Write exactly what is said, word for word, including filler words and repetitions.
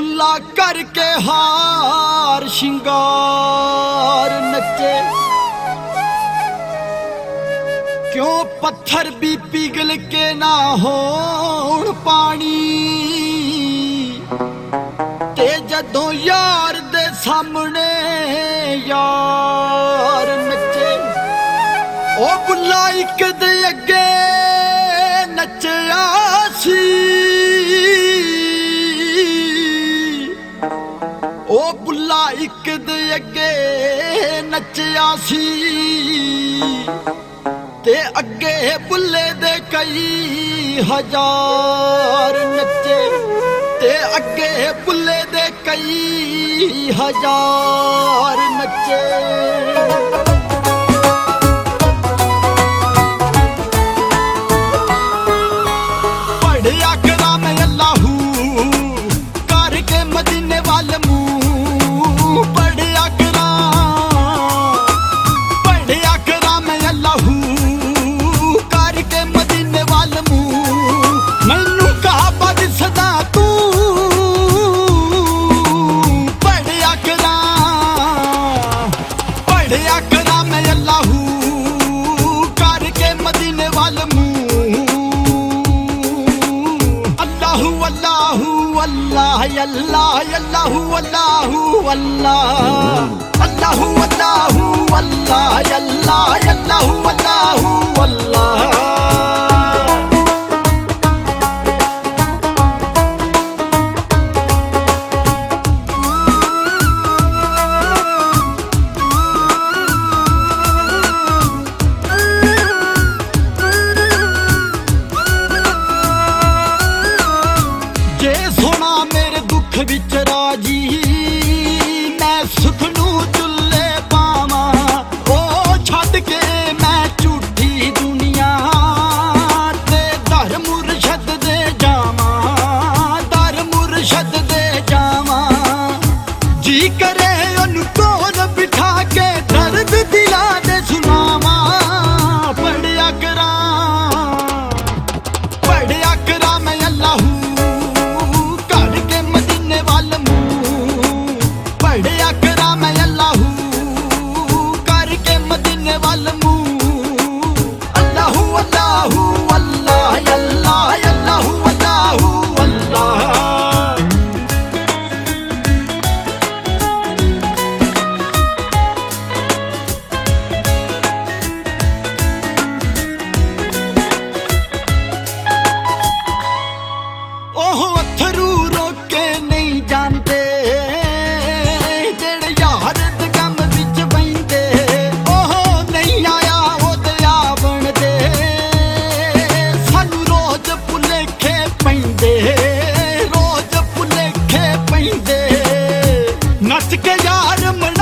बुल्ला करके हार शिंगार नचे। क्यों पत्थर भी पिघल के ना होण पानी, ते जदों यार दे सामने यार नचे। ओ बुल्ला इक दे अगे नचया सी, ओ बुल्ला इक दे अगे नचया सी, ते अगे बुल्ले दे कई हजार नचे, ते अगे बुल्ले दे कई हजार नचे। अल्लाह अल्लाहु अल्लाहु अल्लाह अल्लाहु अल्लाहु अल्लाह अल्लाह अल्लाहु अल्लाहु अल्लाह। विच राजी मैं सुख नू चुल्ले पावा, ओ छड्ड के मैं झूठी दुनिया ते दर मुरशद दे जावा, दर मुरशद दे जावा। जी करे ओनू कोल बिठा के दर्द दिला दे सुनावा, पढ़िया करा पढ़िया करा मैं अल्लाहू पढ़िया करा मैं अल्लाहू करके मदीने वाल मुंह। अल्लाहू अल्लाहू अल्लाह अल्लाह अल्लाहू अल्लाहू अल्लाह। ओहो अथरू रोके नहीं जानते, रोज भुलेखे पैंदे नच के यार